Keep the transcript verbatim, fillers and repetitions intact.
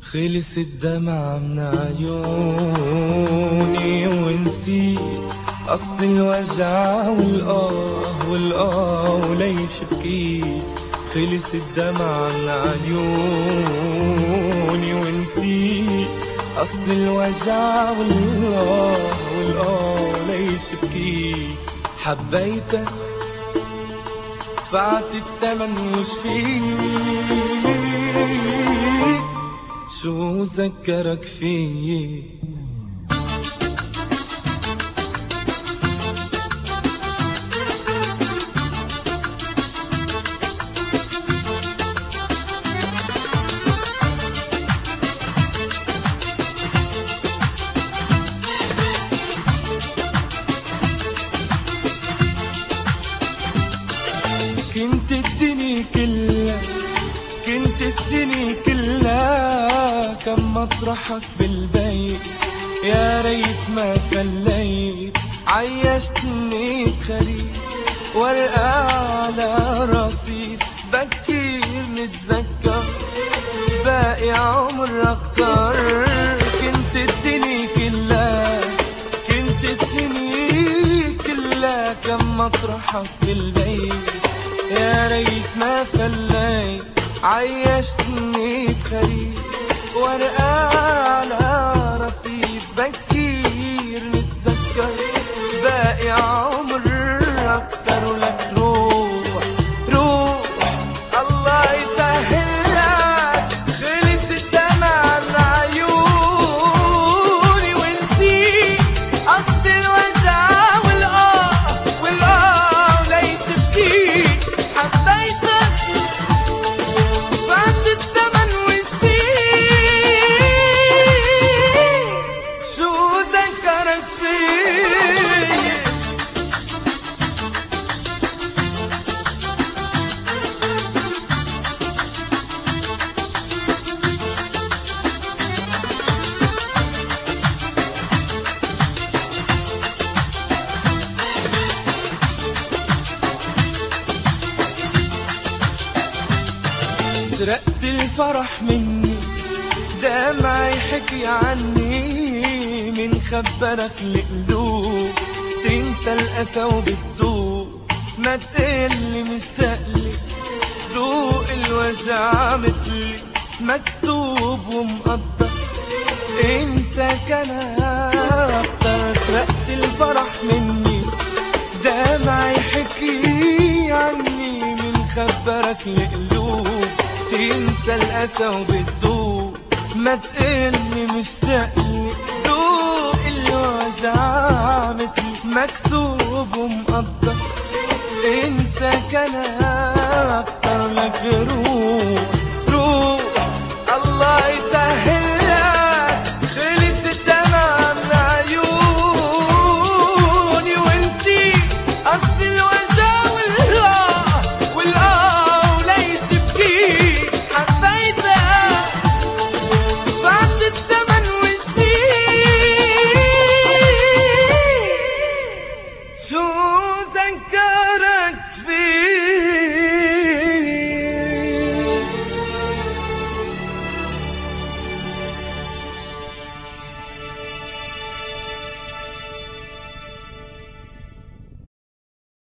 خلص الدمع من عيوني ونسيت أصل الوجع والآه والآه وليش بكيت. خلص الدمع من عيوني ونسيت أصل الوجع والآه والآه وليش بكيت. حبيتك دفعت الثمن وش فيك، شو ذكرك فيي. كنت الدنيا كلها، كنت السنة كلها، كم مطرحك بالبيت يا ريت ما فليت. عيشتني بخريف ورقة على رصيف، بكير نتذكر باقي عمر أكتر. كنت الدنيا كلها، كنت السنة كلها، كم مطرحك بالبيت يا ريت ما فليت. عيشتني بخريف ورقة على رصيف، بكير نتذكر باقي عمر أكتر. ولك روح روح الله يسهلك، خلص الدمع من عيوني ونسيت أصل الوجع والآه والآه وليش بكيت. حبيتك دفعت الثمن وش فيك، شو ذكرك فيي. سرقت الفرح مني، دمعي حكي عني، من خبرك القلوب تنسى الأسى وبتدوب. ما تقلي مشتاقلي، دوق الوجع متلي، مكتوب ومقدر انساك انا اكتر. سرقت الفرح مني، دمعي حكي عني، من خبرك القلوب تنسى الأسى وبتدوب. ما تقلي مشتاقلي، دوق الوجع متلي، مكتوب ومقدر انساك انا اكتر. لك روح روح